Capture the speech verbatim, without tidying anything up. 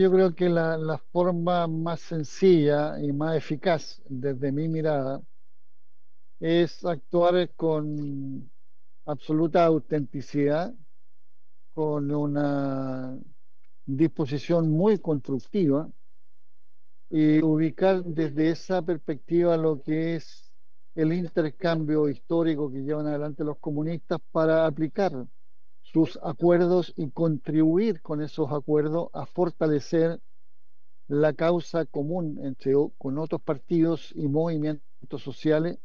Yo creo que la, la forma más sencilla y más eficaz desde mi mirada es actuar con absoluta autenticidad, con una disposición muy constructiva y ubicar desde esa perspectiva lo que es el intercambio histórico que llevan adelante los comunistas para aplicar sus acuerdos y contribuir con esos acuerdos a fortalecer la causa común entre, con otros partidos y movimientos sociales